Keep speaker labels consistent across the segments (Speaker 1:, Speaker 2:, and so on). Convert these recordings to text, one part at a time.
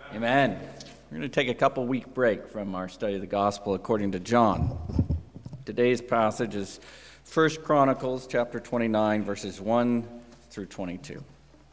Speaker 1: Amen. We're going to take a couple-week break from our study of the Gospel according to John. Today's passage is 1 Chronicles chapter 29, verses 1 through 22.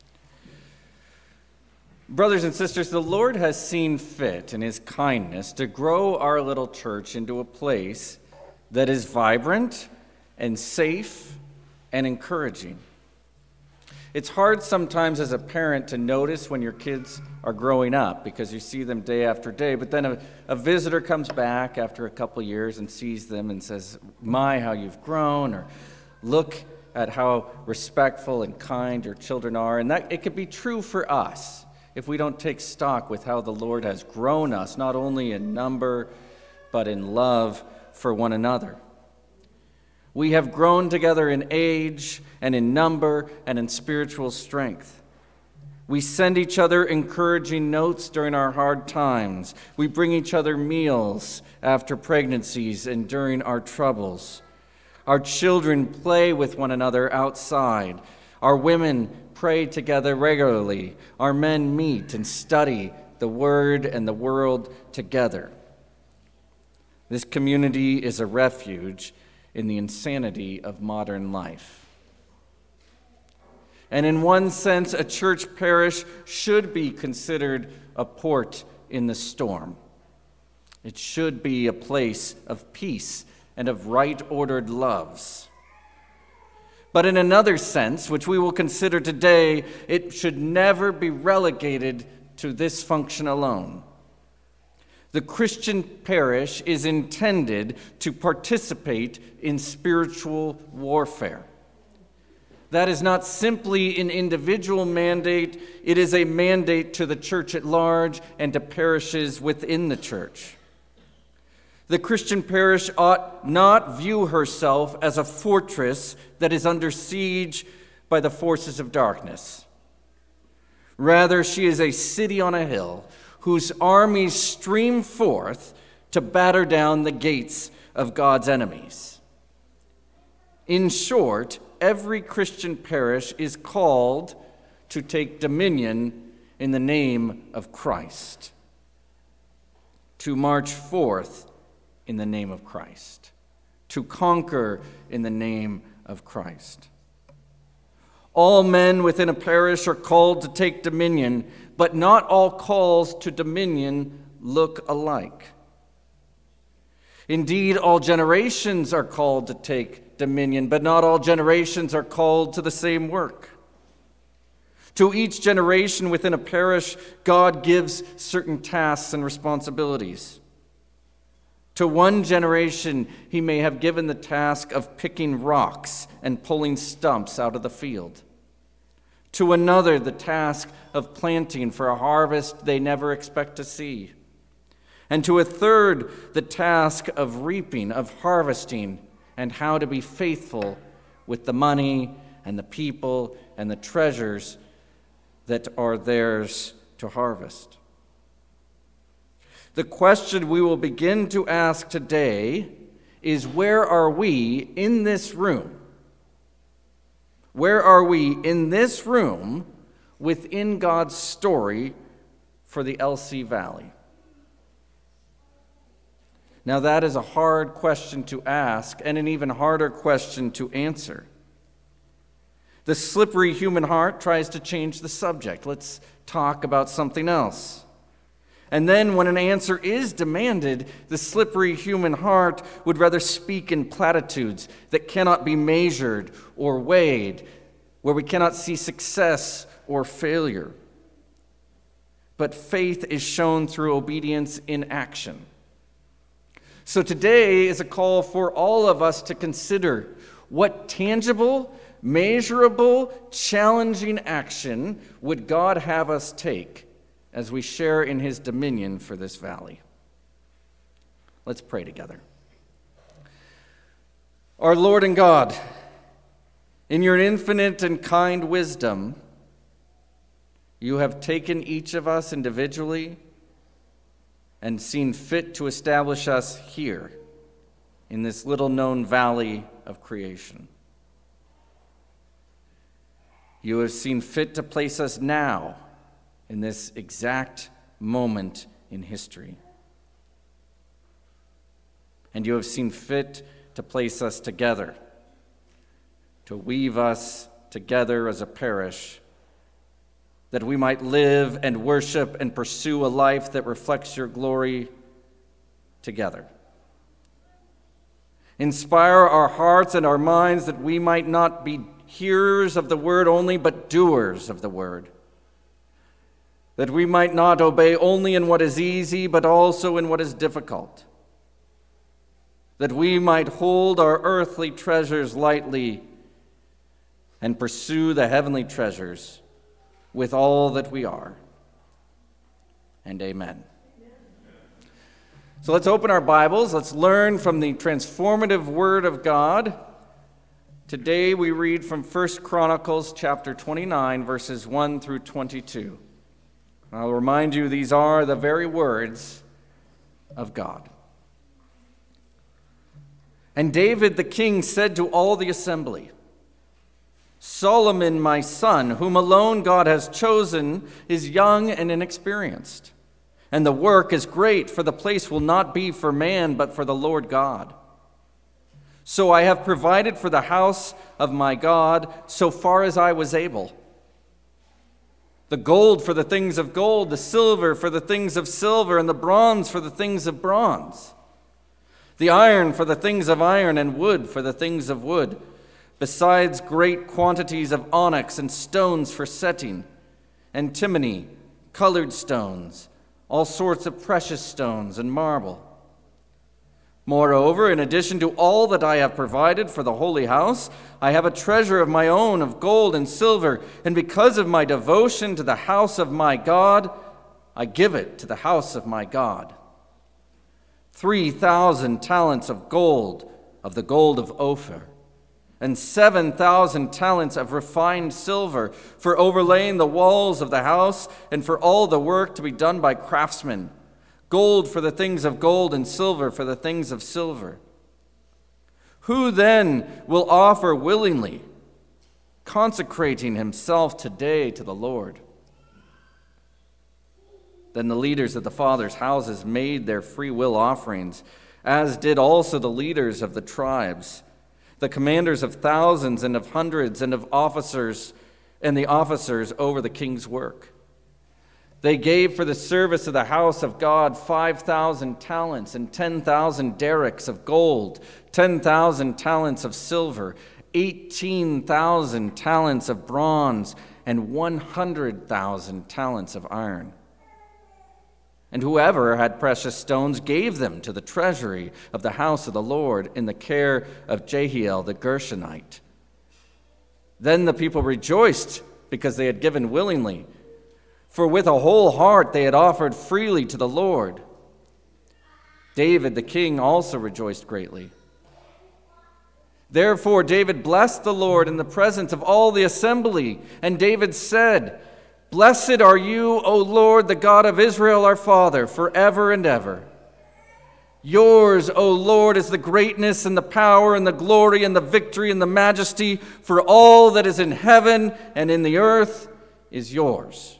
Speaker 1: Brothers and sisters, the Lord has seen fit in his kindness to grow our little church into a place that is vibrant and safe and encouraging. It's hard sometimes as a parent to notice when your kids are growing up because you see them day after day, but then a visitor comes back after a couple years and sees them and says, "My, how you've grown," or "Look at how respectful and kind your children are." And that it could be true for us if we don't take stock with how the Lord has grown us, not only in number, but in love for one another. We have grown together in age and in number and in spiritual strength. We send each other encouraging notes during our hard times. We bring each other meals after pregnancies and during our troubles. Our children play with one another outside. Our women pray together regularly. Our men meet and study the Word and the world together. This community is a refuge in the insanity of modern life. And in one sense, a church parish should be considered a port in the storm. It should be a place of peace and of right-ordered loves. But in another sense, which we will consider today, it should never be relegated to this function alone. The Christian parish is intended to participate in spiritual warfare. That is not simply an individual mandate, it is a mandate to the church at large and to parishes within the church. The Christian parish ought not view herself as a fortress that is under siege by the forces of darkness. Rather, she is a city on a hill whose armies stream forth to batter down the gates of God's enemies. In short, every Christian parish is called to take dominion in the name of Christ, to march forth in the name of Christ, to conquer in the name of Christ. All men within a parish are called to take dominion, but not all calls to dominion look alike. Indeed, all generations are called to take dominion, but not all generations are called to the same work. To each generation within a parish, God gives certain tasks and responsibilities. To one generation, he may have given the task of picking rocks and pulling stumps out of the field. To another, the task of planting for a harvest they never expect to see. And to a third, the task of reaping, of harvesting, and how to be faithful with the money and the people and the treasures that are theirs to harvest. The question we will begin to ask today is, where are we in this room? Where are we in this room within God's story for the LC Valley? Now, that is a hard question to ask and an even harder question to answer. The slippery human heart tries to change the subject. Let's talk about something else. And then when an answer is demanded, the slippery human heart would rather speak in platitudes that cannot be measured or weighed, where we cannot see success or failure. But faith is shown through obedience in action. So today is a call for all of us to consider what tangible, measurable, challenging action would God have us take as we share in his dominion for this valley. Let's pray together. Our Lord and God, in your infinite and kind wisdom, you have taken each of us individually and seen fit to establish us here in this little-known valley of creation. You have seen fit to place us now in this exact moment in history. And you have seen fit to place us together, to weave us together as a parish, that we might live and worship and pursue a life that reflects your glory together. Inspire our hearts and our minds that we might not be hearers of the word only, but doers of the word. That we might not obey only in what is easy, but also in what is difficult. That we might hold our earthly treasures lightly and pursue the heavenly treasures with all that we are. And amen. So let's open our Bibles. Let's learn from the transformative Word of God. Today we read from 1 Chronicles chapter 29, verses 1 through 22. I'll remind you, these are the very words of God. And David the king said to all the assembly, Solomon, my son, whom alone God has chosen, is young and inexperienced. And the work is great, for the place will not be for man, but for the Lord God. So I have provided for the house of my God so far as I was able. The gold for the things of gold, the silver for the things of silver, and the bronze for the things of bronze. The iron for the things of iron, and wood for the things of wood, besides great quantities of onyx and stones for setting, antimony, colored stones, all sorts of precious stones and marble. Moreover, in addition to all that I have provided for the holy house, I have a treasure of my own of gold and silver, and because of my devotion to the house of my God, I give it to the house of my God. 3,000 talents of gold, of the gold of Ophir, and 7,000 talents of refined silver for overlaying the walls of the house and for all the work to be done by craftsmen, gold for the things of gold and silver for the things of silver. Who then will offer willingly, consecrating himself today to the Lord? Then the leaders of the fathers' houses made their free will offerings, as did also the leaders of the tribes, the commanders of thousands and of hundreds and of officers, and the officers over the king's work. They gave for the service of the house of God 5,000 talents and 10,000 derricks of gold, 10,000 talents of silver, 18,000 talents of bronze, and 100,000 talents of iron. And whoever had precious stones gave them to the treasury of the house of the Lord in the care of Jehiel the Gershonite. Then the people rejoiced because they had given willingly, for with a whole heart they had offered freely to the Lord. David the king also rejoiced greatly. Therefore David blessed the Lord in the presence of all the assembly, and David said, Blessed are you, O Lord, the God of Israel our Father, forever and ever. Yours, O Lord, is the greatness and the power and the glory and the victory and the majesty, for all that is in heaven and in the earth is yours.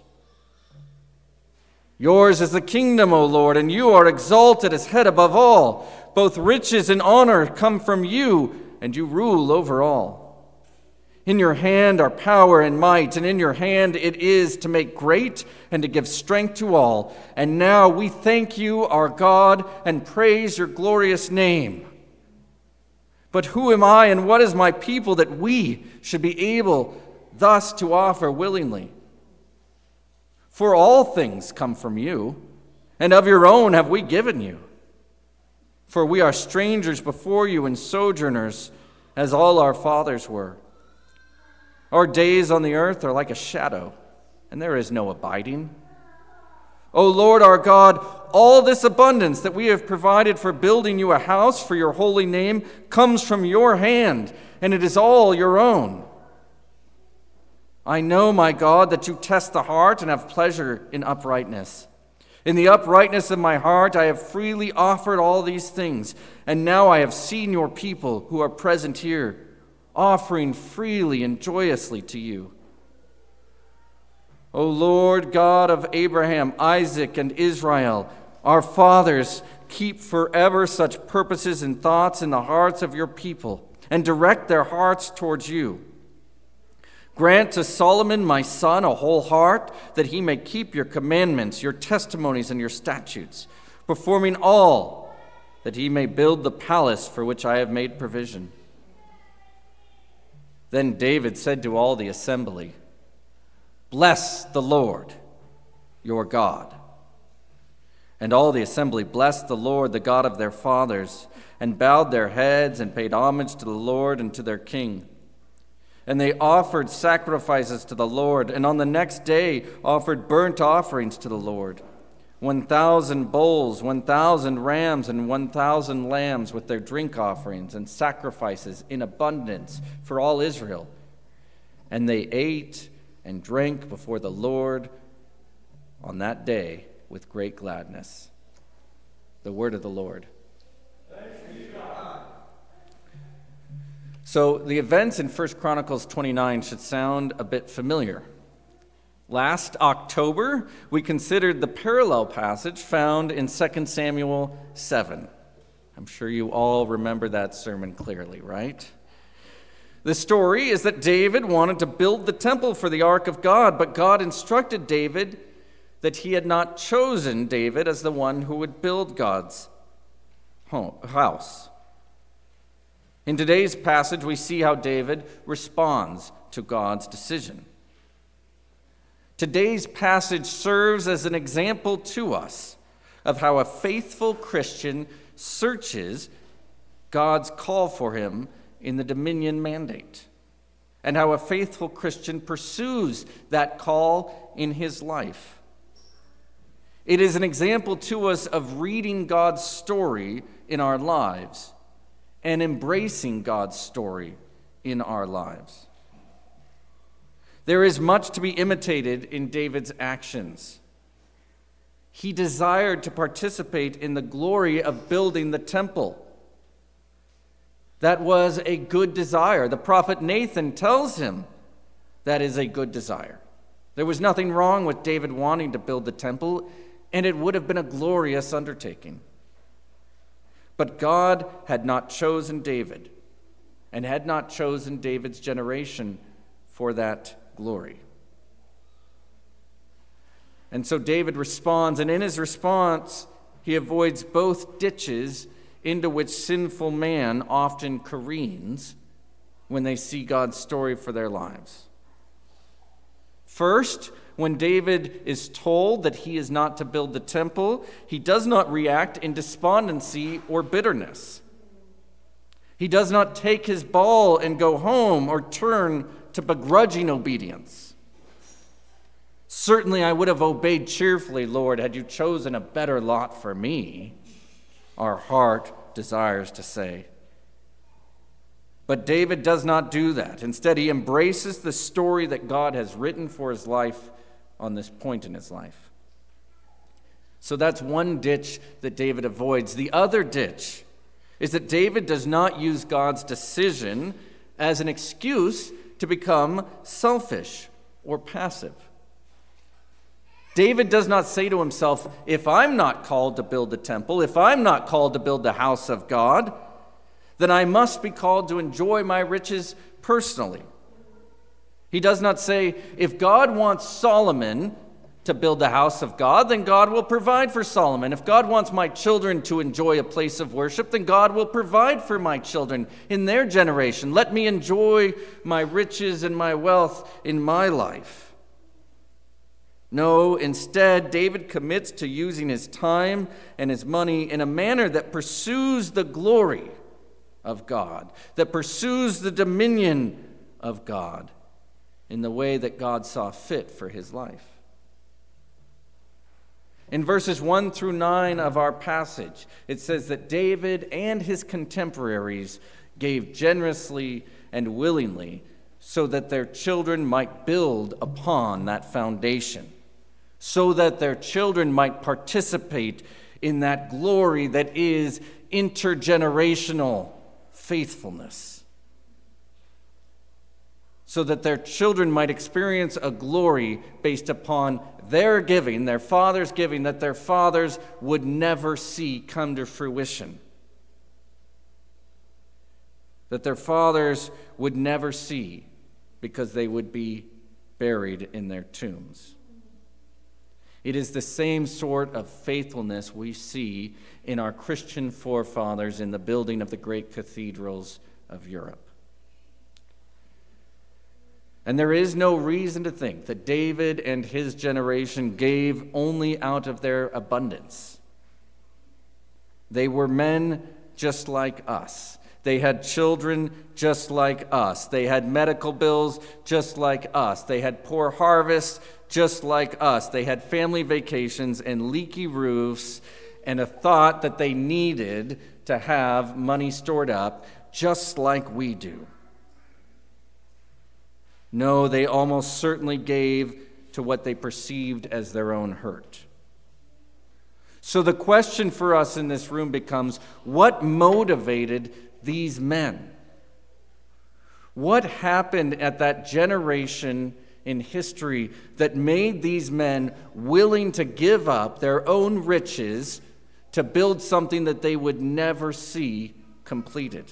Speaker 1: Yours is the kingdom, O Lord, and you are exalted as head above all. Both riches and honor come from you, and you rule over all. In your hand are power and might, and in your hand it is to make great and to give strength to all. And now we thank you, our God, and praise your glorious name. But who am I and what is my people that we should be able thus to offer willingly? For all things come from you, and of your own have we given you. For we are strangers before you and sojourners, as all our fathers were. Our days on the earth are like a shadow, and there is no abiding. O Lord our God, all this abundance that we have provided for building you a house for your holy name comes from your hand, and it is all your own. I know, my God, that you test the heart and have pleasure in uprightness. In the uprightness of my heart I have freely offered all these things, and now I have seen your people who are present here, offering freely and joyously to you. O Lord God of Abraham, Isaac, and Israel, our fathers, keep forever such purposes and thoughts in the hearts of your people, and direct their hearts towards you. Grant to Solomon, my son, a whole heart, that he may keep your commandments, your testimonies, and your statutes, performing all, that he may build the palace for which I have made provision. Then David said to all the assembly, Bless the Lord, your God. And all the assembly blessed the Lord, the God of their fathers, and bowed their heads and paid homage to the Lord and to their king. And they offered sacrifices to the Lord, and on the next day offered burnt offerings to the Lord, 1,000 bulls, 1,000 rams, and 1,000 lambs with their drink offerings and sacrifices in abundance for all Israel. And they ate and drank before the Lord on that day with great gladness. The word of the Lord.
Speaker 2: Thanks be to God.
Speaker 1: So the events in 1 Chronicles 29 should sound a bit familiar. Last October, we considered the parallel passage found in 2 Samuel 7. I'm sure you all remember that sermon clearly, right? The story is that David wanted to build the temple for the ark of God, but God instructed David that he had not chosen David as the one who would build God's house. In today's passage, we see how David responds to God's decision. Today's passage serves as an example to us of how a faithful Christian searches God's call for him in the dominion mandate, and how a faithful Christian pursues that call in his life. It is an example to us of reading God's story in our lives and embracing God's story in our lives. There is much to be imitated in David's actions. He desired to participate in the glory of building the temple. That was a good desire. The prophet Nathan tells him that is a good desire. There was nothing wrong with David wanting to build the temple, and it would have been a glorious undertaking. But God had not chosen David, and had not chosen David's generation for that glory. And so David responds, and in his response, he avoids both ditches into which sinful man often careens when they see God's story for their lives. First, when David is told that he is not to build the temple, he does not react in despondency or bitterness. He does not take his ball and go home or turn to begrudging obedience. Certainly I would have obeyed cheerfully, Lord, had you chosen a better lot for me, our heart desires to say. But David does not do that. Instead, he embraces the story that God has written for his life on this point in his life. So that's one ditch that David avoids. The other ditch is that David does not use God's decision as an excuse to become selfish or passive. David does not say to himself, if I'm not called to build the temple, if I'm not called to build the house of God, then I must be called to enjoy my riches personally. He does not say, if God wants Solomon to build the house of God, then God will provide for Solomon. If God wants my children to enjoy a place of worship, then God will provide for my children in their generation. Let me enjoy my riches and my wealth in my life. No, instead, David commits to using his time and his money in a manner that pursues the glory of God, that pursues the dominion of God in the way that God saw fit for his life. In verses 1 through 9 of our passage, it says that David and his contemporaries gave generously and willingly so that their children might build upon that foundation, so that their children might participate in that glory that is intergenerational faithfulness. so that their children might experience a glory based upon their giving, their father's giving, that their fathers would never see come to fruition. That their fathers would never see because they would be buried in their tombs. It is the same sort of faithfulness we see in our Christian forefathers in the building of the great cathedrals of Europe. And there is no reason to think that David and his generation gave only out of their abundance. They were men just like us. They had children just like us. They had medical bills just like us. They had poor harvests just like us. They had family vacations and leaky roofs and a thought that they needed to have money stored up just like we do. No, they almost certainly gave to what they perceived as their own hurt. So the question for us in this room becomes, what motivated these men? What happened at that generation in history that made these men willing to give up their own riches to build something that they would never see completed?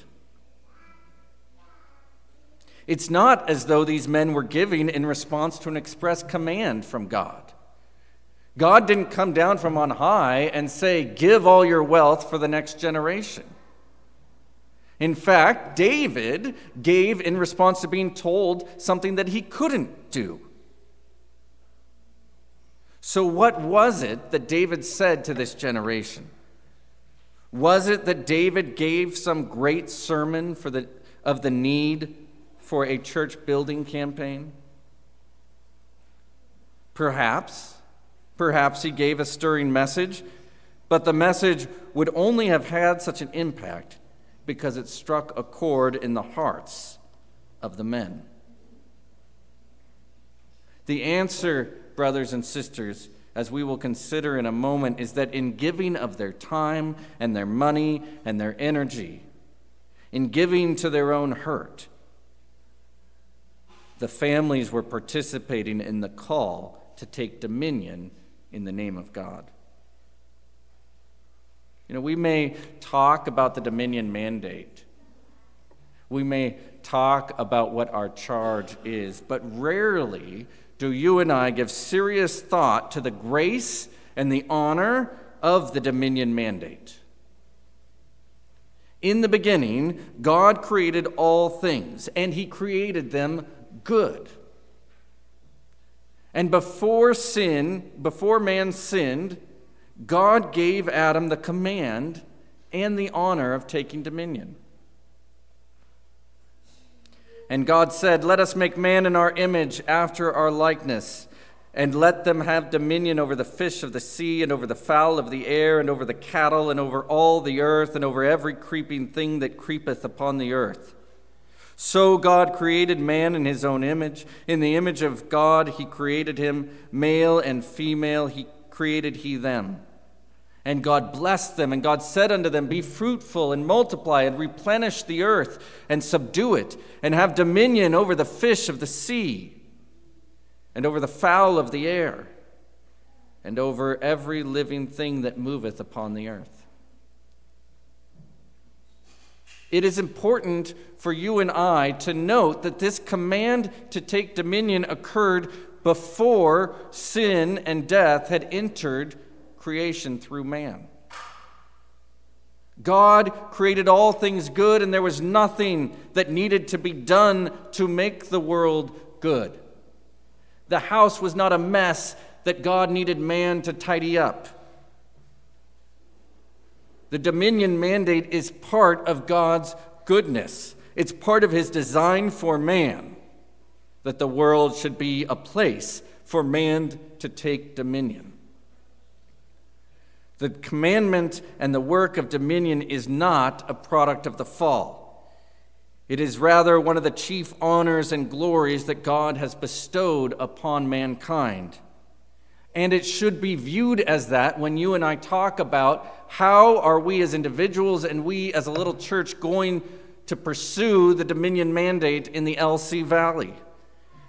Speaker 1: It's not as though these men were giving in response to an express command from God. God didn't come down from on high and say, give all your wealth for the next generation. In fact, David gave in response to being told something that he couldn't do. So what was it that David said to this generation? Was it that David gave some great sermon of the need for a church building campaign? Perhaps he gave a stirring message, but the message would only have had such an impact because it struck a chord in the hearts of the men. The answer, brothers and sisters, as we will consider in a moment, is that in giving of their time and their money and their energy, in giving to their own hurt, the families were participating in the call to take dominion in the name of God. We may talk about the dominion mandate. We may talk about what our charge is, but rarely do you and I give serious thought to the grace and the honor of the dominion mandate. In the beginning, God created all things, and he created them good. And before man sinned, God gave Adam the command and the honor of taking dominion. And God said, let us make man in our image after our likeness, and let them have dominion over the fish of the sea, and over the fowl of the air, and over the cattle, and over all the earth, and over every creeping thing that creepeth upon the earth. So God created man in his own image. In the image of God he created him, male and female he created he them. And God blessed them, and God said unto them, be fruitful and multiply and replenish the earth and subdue it, and have dominion over the fish of the sea, and over the fowl of the air, and over every living thing that moveth upon the earth. It is important for you and I to note that this command to take dominion occurred before sin and death had entered creation through man. God created all things good, and there was nothing that needed to be done to make the world good. The house was not a mess that God needed man to tidy up. The dominion mandate is part of God's goodness. It's part of his design for man, that the world should be a place for man to take dominion. The commandment and the work of dominion is not a product of the fall. It is rather one of the chief honors and glories that God has bestowed upon mankind. And it should be viewed as that when you and I talk about how are we as individuals and we as a little church going to pursue the dominion mandate in the LC Valley.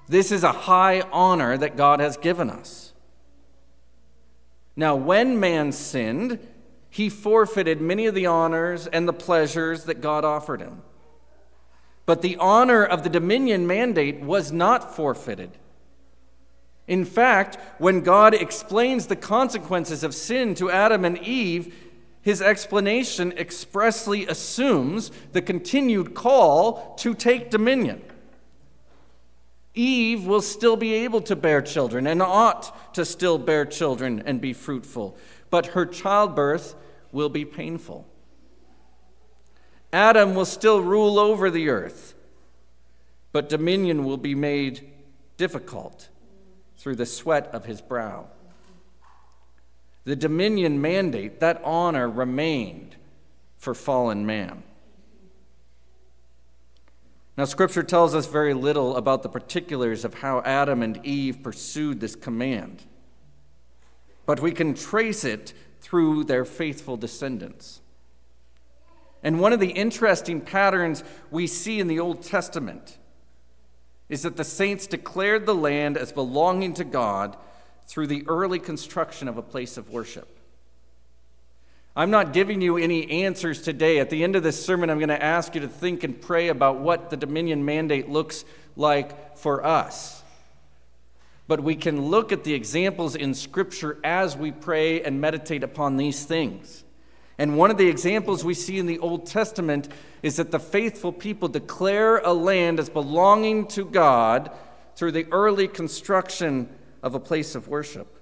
Speaker 1: This is a high honor that God has given us. Now, when man sinned, he forfeited many of the honors and the pleasures that God offered him. But the honor of the dominion mandate was not forfeited. In fact, when God explains the consequences of sin to Adam and Eve, his explanation expressly assumes the continued call to take dominion. Eve will still be able to bear children and ought to still bear children and be fruitful, but her childbirth will be painful. Adam will still rule over the earth, but dominion will be made difficult through the sweat of his brow. The dominion mandate, that honor remained for fallen man. Now, Scripture tells us very little about the particulars of how Adam and Eve pursued this command, but we can trace it through their faithful descendants. And one of the interesting patterns we see in the Old Testament is that the saints declared the land as belonging to God through the early construction of a place of worship. I'm not giving you any answers today. At the end of this sermon, I'm going to ask you to think and pray about what the dominion mandate looks like for us. But we can look at the examples in Scripture as we pray and meditate upon these things. And one of the examples we see in the Old Testament is that the faithful people declare a land as belonging to God through the early construction of a place of worship.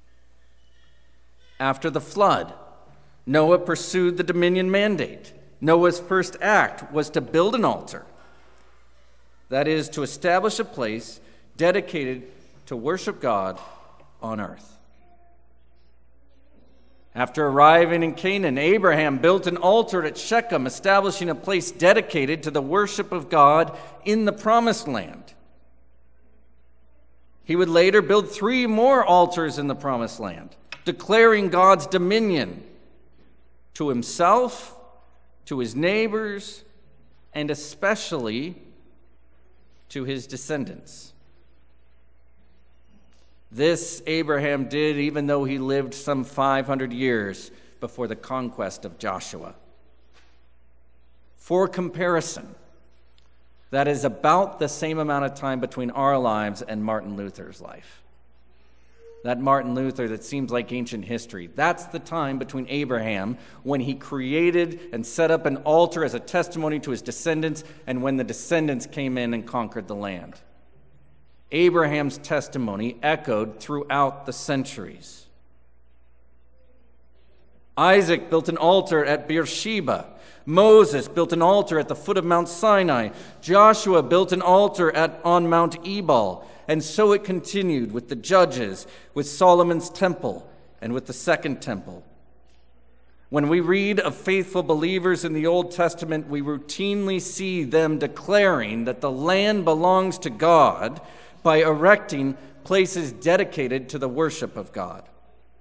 Speaker 1: After the flood, Noah pursued the dominion mandate. Noah's first act was to build an altar. That is, to establish a place dedicated to worship God on earth. After arriving in Canaan, Abraham built an altar at Shechem, establishing a place dedicated to the worship of God in the Promised Land. He would later build 3 more altars in the Promised Land, declaring God's dominion to himself, to his neighbors, and especially to his descendants. This Abraham did even though he lived some 500 years before the conquest of Joshua. For comparison, that is about the same amount of time between our lives and Martin Luther's life. That Martin Luther that seems like ancient history, that's the time between Abraham when he created and set up an altar as a testimony to his descendants and when the descendants came in and conquered the land. Abraham's testimony echoed throughout the centuries. Isaac built an altar at Beersheba. Moses built an altar at the foot of Mount Sinai. Joshua built an altar on Mount Ebal. And so it continued with the judges, with Solomon's temple, and with the Second Temple. When we read of faithful believers in the Old Testament, we routinely see them declaring that the land belongs to God by erecting places dedicated to the worship of God.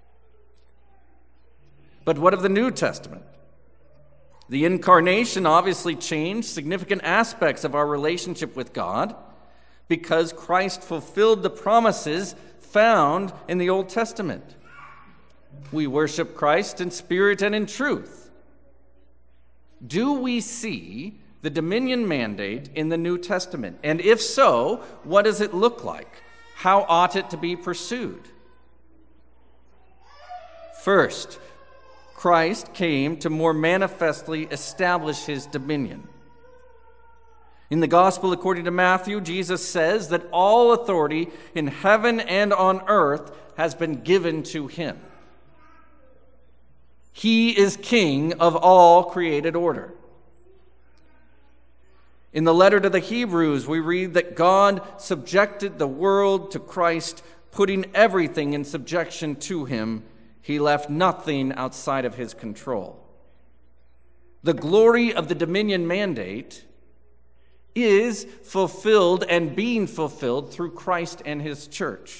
Speaker 1: But what of the New Testament? The incarnation obviously changed significant aspects of our relationship with God because Christ fulfilled the promises found in the Old Testament. We worship Christ in spirit and in truth. Do we see the dominion mandate in the New Testament? And if so, what does it look like? How ought it to be pursued? First, Christ came to more manifestly establish his dominion. In the Gospel according to Matthew, Jesus says that all authority in heaven and on earth has been given to him. He is king of all created order. In the letter to the Hebrews, we read that God subjected the world to Christ, putting everything in subjection to him. He left nothing outside of his control. The glory of the dominion mandate is fulfilled and being fulfilled through Christ and his church.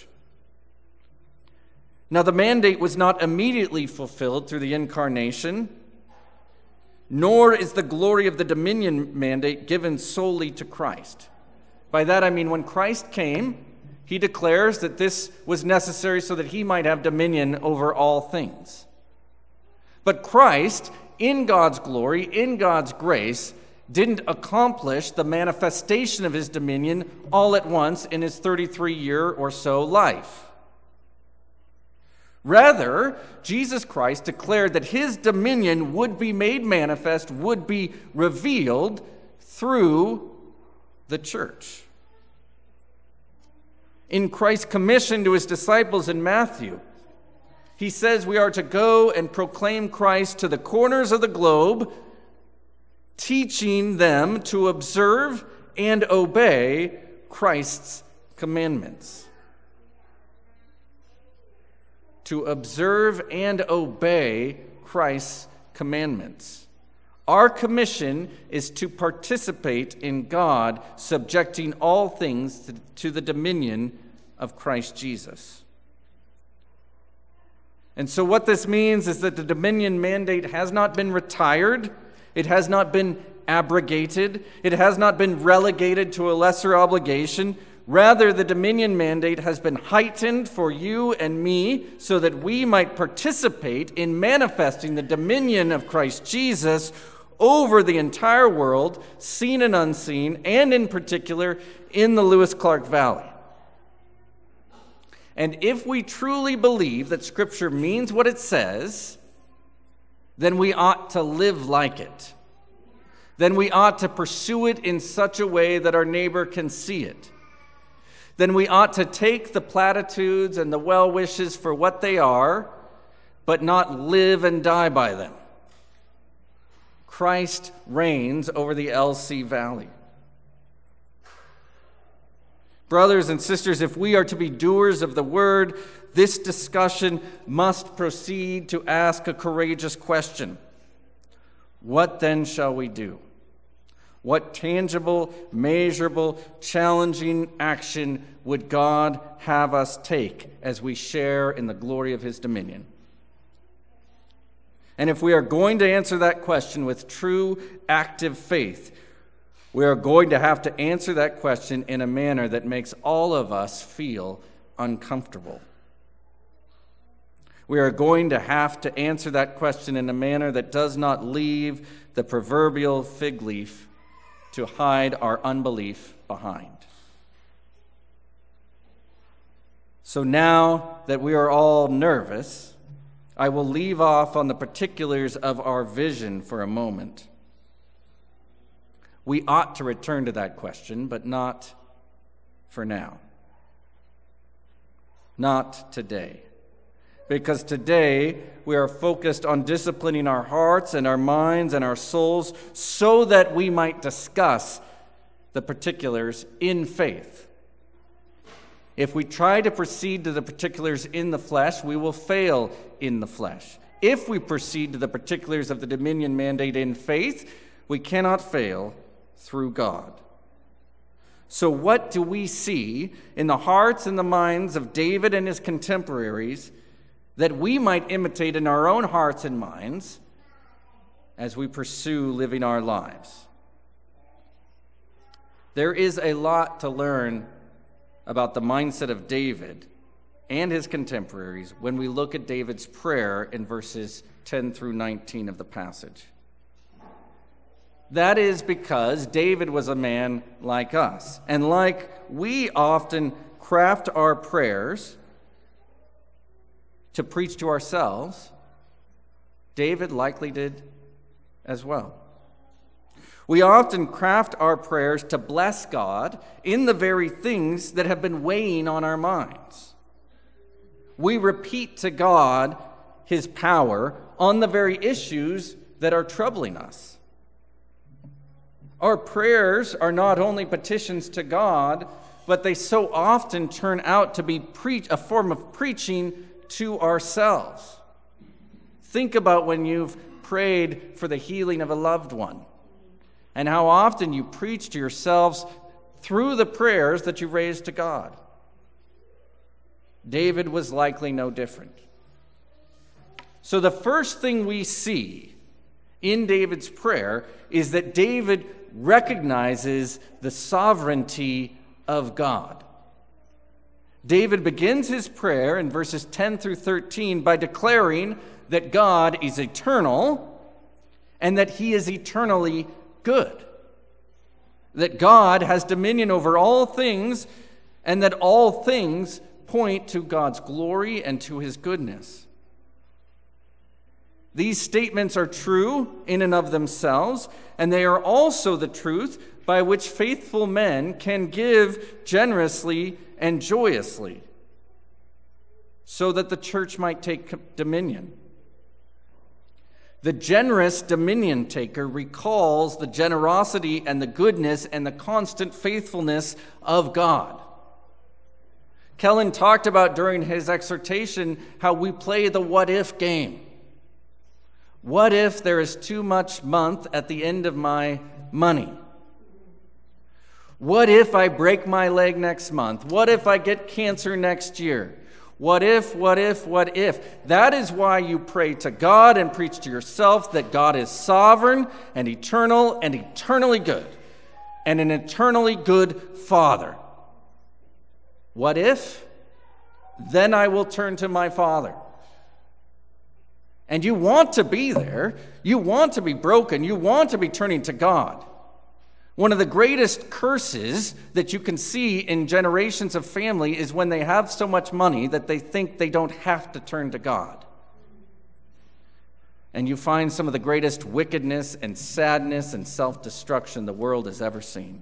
Speaker 1: Now, the mandate was not immediately fulfilled through the incarnation, nor is the glory of the dominion mandate given solely to Christ. By that I mean when Christ came, he declares that this was necessary so that he might have dominion over all things. But Christ, in God's glory, in God's grace, didn't accomplish the manifestation of his dominion all at once in his 33-year or so life. Rather, Jesus Christ declared that his dominion would be made manifest, would be revealed through the church. In Christ's commission to his disciples in Matthew, he says we are to go and proclaim Christ to the corners of the globe, teaching them to observe and obey Christ's commandments. To observe and obey Christ's commandments. Our commission is to participate in God, subjecting all things to the dominion of Christ Jesus. And so what this means is that the dominion mandate has not been retired, it has not been abrogated, it has not been relegated to a lesser obligation. Rather, the dominion mandate has been heightened for you and me so that we might participate in manifesting the dominion of Christ Jesus over the entire world, seen and unseen, and in particular in the Lewis-Clark Valley. And if we truly believe that Scripture means what it says, then we ought to live like it. Then we ought to pursue it in such a way that our neighbor can see it. Then we ought to take the platitudes and the well wishes for what they are, but not live and die by them. Christ reigns over the LC Valley. Brothers and sisters, if we are to be doers of the word, this discussion must proceed to ask a courageous question. What then shall we do? What tangible, measurable, challenging action would God have us take as we share in the glory of his dominion? And if we are going to answer that question with true, active faith, we are going to have to answer that question in a manner that makes all of us feel uncomfortable. We are going to have to answer that question in a manner that does not leave the proverbial fig leaf to hide our unbelief behind. So now that we are all nervous, I will leave off on the particulars of our vision for a moment. We ought to return to that question, but not for now. Not today. Because today we are focused on disciplining our hearts and our minds and our souls so that we might discuss the particulars in faith. If we try to proceed to the particulars in the flesh, we will fail in the flesh. If we proceed to the particulars of the dominion mandate in faith, we cannot fail through God. So what do we see in the hearts and the minds of David and his contemporaries that we might imitate in our own hearts and minds as we pursue living our lives? There is a lot to learn about the mindset of David and his contemporaries when we look at David's prayer in verses 10 through 19 of the passage. That is because David was a man like us, and like we often craft our prayers to preach to ourselves, David likely did as well. We often craft our prayers to bless God in the very things that have been weighing on our minds. We repeat to God his power on the very issues that are troubling us. Our prayers are not only petitions to God, but they so often turn out to be a form of preaching to ourselves. Think about when you've prayed for the healing of a loved one and how often you preach to yourselves through the prayers that you raised to God. David was likely no different. So the first thing we see in David's prayer is that David recognizes the sovereignty of God. David begins his prayer in verses 10 through 13 by declaring that God is eternal and that he is eternally good. That God has dominion over all things and that all things point to God's glory and to his goodness. These statements are true in and of themselves, and they are also the truth by which faithful men can give generously and joyously, so that the church might take dominion. The generous dominion taker recalls the generosity and the goodness and the constant faithfulness of God. Kellen talked about during his exhortation how we play the what-if game. What if there is too much month at the end of my money? What if I break my leg next month? What if I get cancer next year? What if? That is why you pray to God and preach to yourself that God is sovereign and eternally good, and an eternally good Father. What if? Then I will turn to my Father. And you want to be there. You want to be broken. You want to be turning to God. One of the greatest curses that you can see in generations of family is when they have so much money that they think they don't have to turn to God. And you find some of the greatest wickedness and sadness and self-destruction the world has ever seen.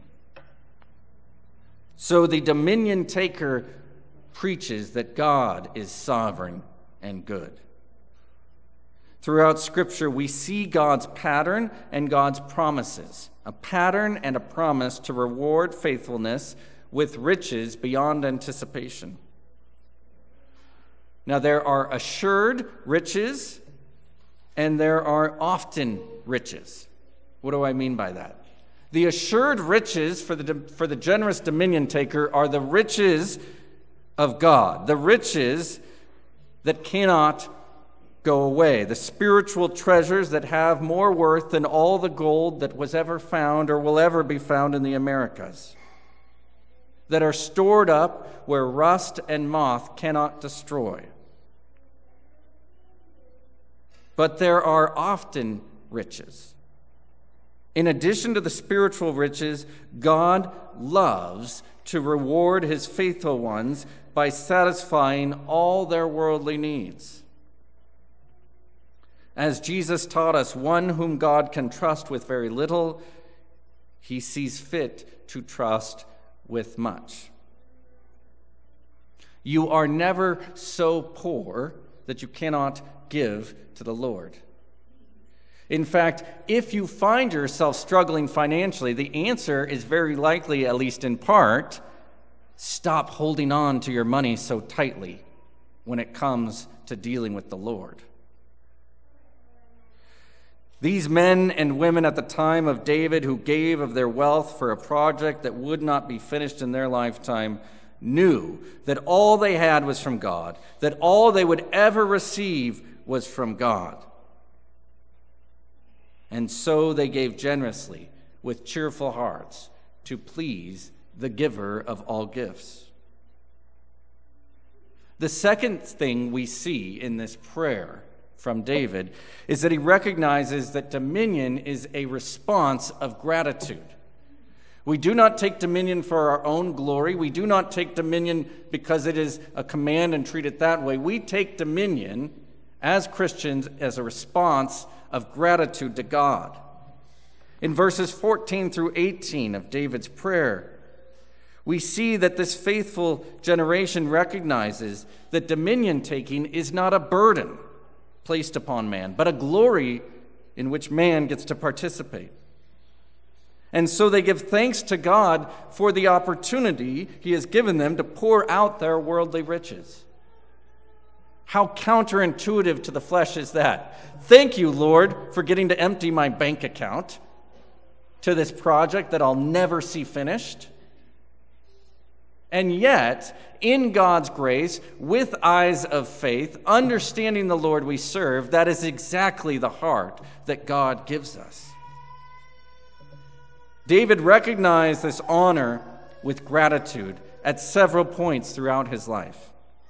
Speaker 1: So the dominion taker preaches that God is sovereign and good. Throughout Scripture, we see God's pattern and God's promises. A pattern and a promise to reward faithfulness with riches beyond anticipation. Now, there are assured riches and there are often riches. What do I mean by that? The assured riches for the generous dominion taker are the riches of God, the riches that cannot go away, the spiritual treasures that have more worth than all the gold that was ever found or will ever be found in the Americas, that are stored up where rust and moth cannot destroy. But there are often riches. In addition to the spiritual riches, God loves to reward his faithful ones by satisfying all their worldly needs. As Jesus taught us, one whom God can trust with very little, he sees fit to trust with much. You are never so poor that you cannot give to the Lord. In fact, if you find yourself struggling financially, the answer is very likely, at least in part, stop holding on to your money so tightly when it comes to dealing with the Lord. These men and women at the time of David who gave of their wealth for a project that would not be finished in their lifetime knew that all they had was from God, that all they would ever receive was from God. And so they gave generously with cheerful hearts to please the giver of all gifts. The second thing we see in this prayer from David is that he recognizes that dominion is a response of gratitude. We do not take dominion for our own glory. We do not take dominion because it is a command and treat it that way. We take dominion as Christians as a response of gratitude to God. In verses 14 through 18 of David's prayer, we see that this faithful generation recognizes that dominion taking is not a burden placed upon man, but a glory in which man gets to participate. And so they give thanks to God for the opportunity he has given them to pour out their worldly riches. How counterintuitive to the flesh is that? Thank you, Lord, for getting to empty my bank account to this project that I'll never see finished. And yet, in God's grace, with eyes of faith, understanding the Lord we serve, that is exactly the heart that God gives us. David recognized this honor with gratitude at several points throughout his life.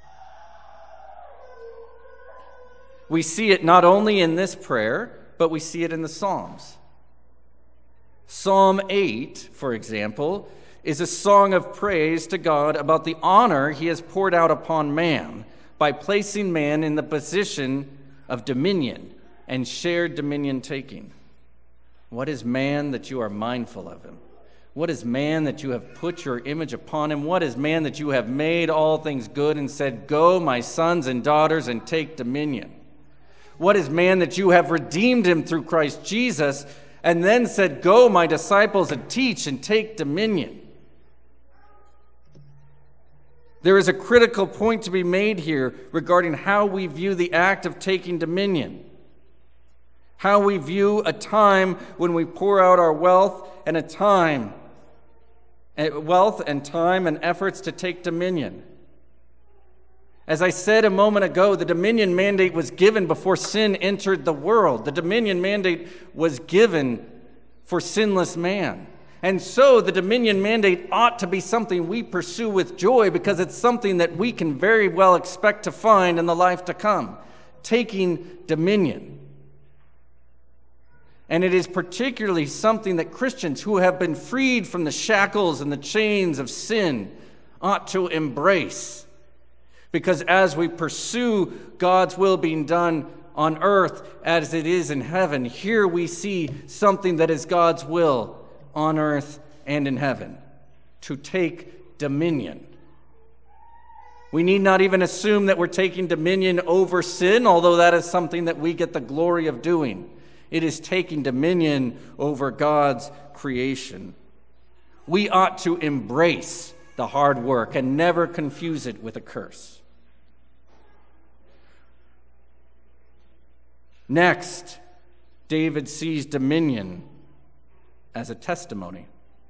Speaker 1: We see it not only in this prayer, but we see it in the Psalms. Psalm 8, for example, is a song of praise to God about the honor he has poured out upon man by placing man in the position of dominion and shared dominion taking. What is man that you are mindful of him? What is man that you have put your image upon him? What is man that you have made all things good and said, "Go, my sons and daughters, and take dominion"? What is man that you have redeemed him through Christ Jesus and then said, "Go, my disciples, and teach and take dominion"? There is a critical point to be made here regarding how we view the act of taking dominion. How we view a time when we pour out our wealth and time and efforts to take dominion. As I said a moment ago, the dominion mandate was given before sin entered the world. The dominion mandate was given for sinless man. And so the dominion mandate ought to be something we pursue with joy because it's something that we can very well expect to find in the life to come, taking dominion. And it is particularly something that Christians who have been freed from the shackles and the chains of sin ought to embrace. Because as we pursue God's will being done on earth as it is in heaven, here we see something that is God's will on earth and in heaven, to take dominion. We need not even assume that we're taking dominion over sin, although that is something that we get the glory of doing. It is taking dominion over God's creation. We ought to embrace the hard work and never confuse it with a curse. Next, David sees dominion as a testimony.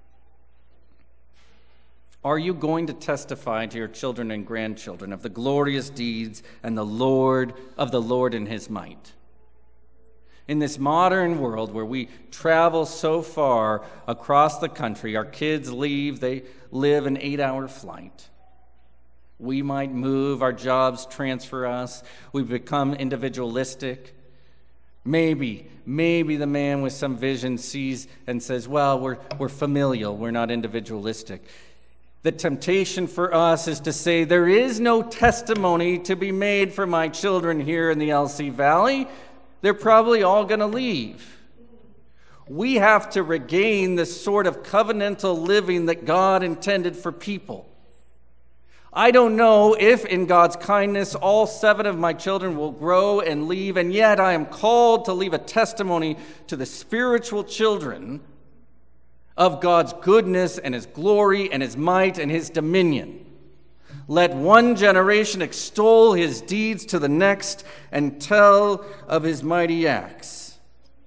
Speaker 1: Are you going to testify to your children and grandchildren of the glorious deeds and the Lord and his might? In this modern world where we travel so far across the country, our kids leave, they live an 8-hour flight. We might move, our jobs transfer us, we become individualistic. Maybe the man with some vision sees and says, well, we're familial, we're not individualistic. The temptation for us is to say, there is no testimony to be made for my children here in the LC Valley. They're probably all going to leave. We have to regain the sort of covenantal living that God intended for people. I don't know if in God's kindness all 7 of my children will grow and leave, and yet I am called to leave a testimony to the spiritual children of God's goodness and his glory and his might and his dominion. Let one generation extol his deeds to the next and tell of his mighty acts.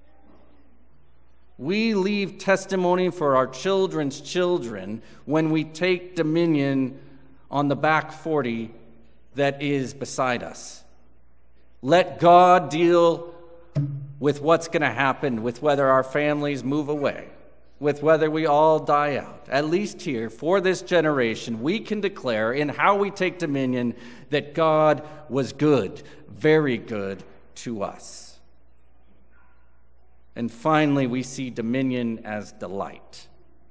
Speaker 1: We leave testimony for our children's children when we take dominion on the back 40 that is beside us. Let God deal with what's going to happen, with whether our families move away, with whether we all die out. At least here, for this generation, we can declare in how we take dominion that God was good, very good to us. And finally, we see dominion as delight.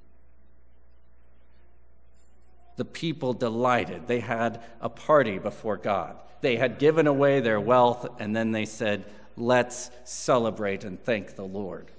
Speaker 1: The people delighted. They had a party before God. They had given away their wealth, and then they said, let's celebrate and thank the Lord.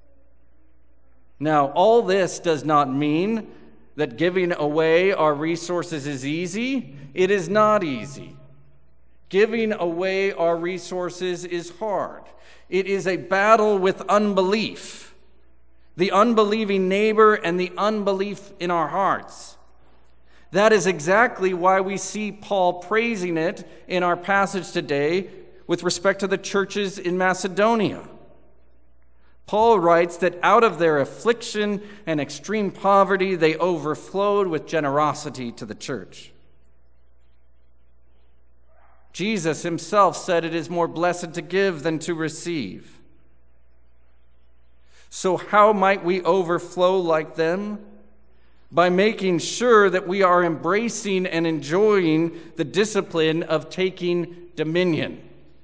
Speaker 1: Now, all this does not mean that giving away our resources is easy. It is not easy. Giving away our resources is hard. It is a battle with unbelief, the unbelieving neighbor and the unbelief in our hearts. That is exactly why we see Paul praising it in our passage today with respect to the churches in Macedonia. Paul writes that out of their affliction and extreme poverty, they overflowed with generosity to the church. Jesus himself said it is more blessed to give than to receive. So how might we overflow like them? By making sure that we are embracing and enjoying the discipline of taking dominion.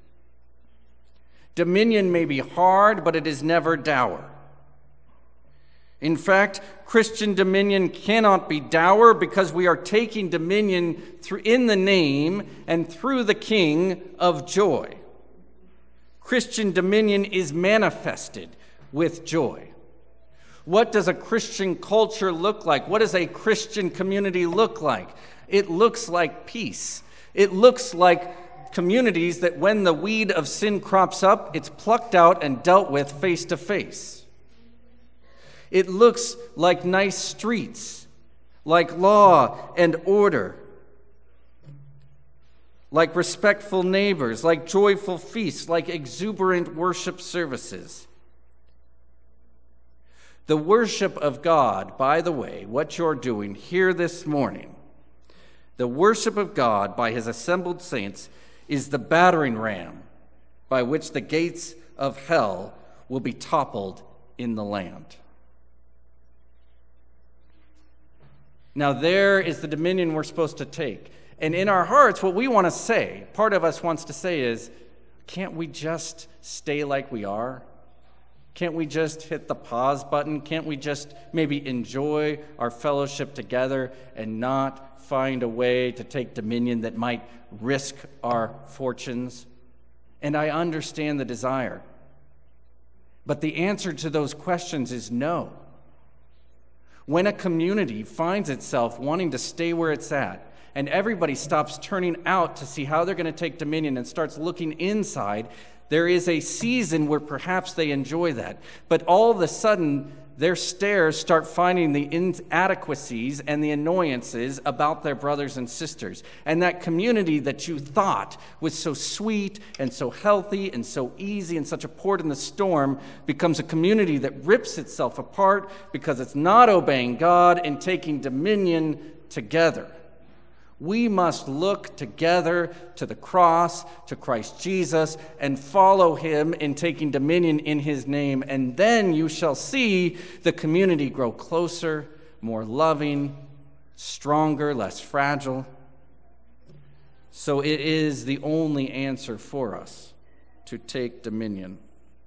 Speaker 1: Dominion may be hard, but it is never dour. In fact, Christian dominion cannot be dour because we are taking dominion in the name and through the King of joy. Christian dominion is manifested with joy. What does a Christian culture look like? What does a Christian community look like? It looks like peace. It looks like communities that when the weed of sin crops up, it's plucked out and dealt with face to face. It looks like nice streets, like law and order, like respectful neighbors, like joyful feasts, like exuberant worship services. The worship of God, by the way, what you're doing here this morning, the worship of God by his assembled saints is the battering ram by which the gates of hell will be toppled in the land. Now there is the dominion we're supposed to take. And in our hearts, what we want to say, part of us wants to say is, can't we just stay like we are? Can't we just hit the pause button? Can't we just maybe enjoy our fellowship together and not find a way to take dominion that might risk our fortunes? And I understand the desire. But the answer to those questions is no. When a community finds itself wanting to stay where it's at, and everybody stops turning out to see how they're going to take dominion and starts looking inside, there is a season where perhaps they enjoy that. But all of a sudden, their stares start finding the inadequacies and the annoyances about their brothers and sisters. And that community that you thought was so sweet and so healthy and so easy and such a port in the storm becomes a community that rips itself apart because it's not obeying God and taking dominion together. We must look together to the cross, to Christ Jesus, and follow him in taking dominion in his name. And then you shall see the community grow closer, more loving, stronger, less fragile. So it is the only answer for us to take dominion.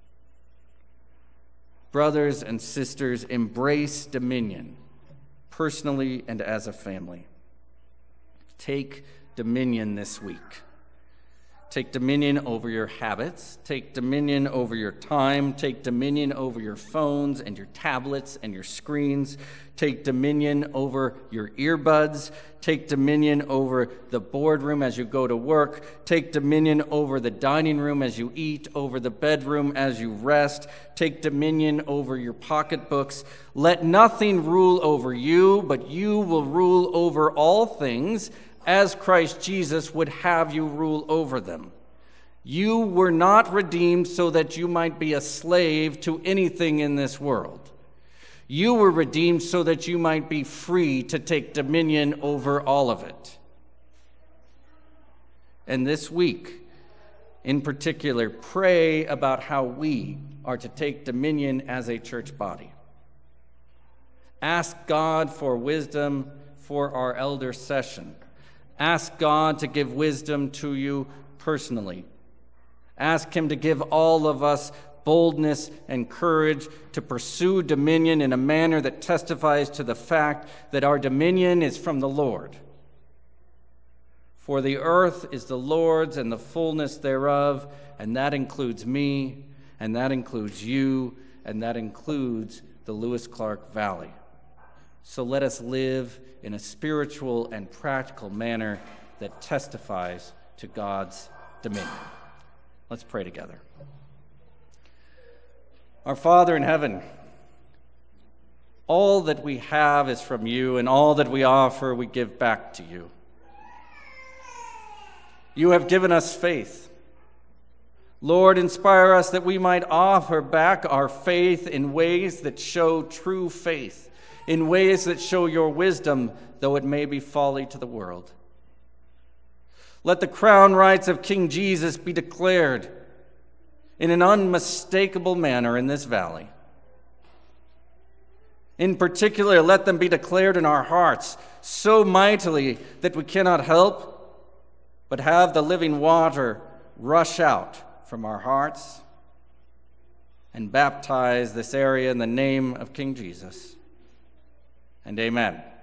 Speaker 1: Brothers and sisters, embrace dominion, personally and as a family. Take dominion this week. Take dominion over your habits. Take dominion over your time. Take dominion over your phones and your tablets and your screens. Take dominion over your earbuds. Take dominion over the boardroom as you go to work. Take dominion over the dining room as you eat, over the bedroom as you rest. Take dominion over your pocketbooks. Let nothing rule over you, but you will rule over all things as Christ Jesus would have you rule over them. You were not redeemed so that you might be a slave to anything in this world. You were redeemed so that you might be free to take dominion over all of it. And this week, in particular, pray about how we are to take dominion as a church body. Ask God for wisdom for our elder session. Ask God to give wisdom to you personally. Ask him to give all of us boldness and courage to pursue dominion in a manner that testifies to the fact that our dominion is from the Lord. For the earth is the Lord's and the fullness thereof, and that includes me, and that includes you, and that includes the Lewis Clark Valley. So let us live in a spiritual and practical manner that testifies to God's dominion. Let's pray together. Our Father in heaven, all that we have is from you, and all that we offer we give back to you. You have given us faith. Lord, inspire us that we might offer back our faith in ways that show true faith, in ways that show your wisdom, though it may be folly to the world. Let the crown rights of King Jesus be declared in an unmistakable manner in this valley. In particular, let them be declared in our hearts so mightily that we cannot help but have the living water rush out from our hearts, and baptize this area in the name of King Jesus. And amen.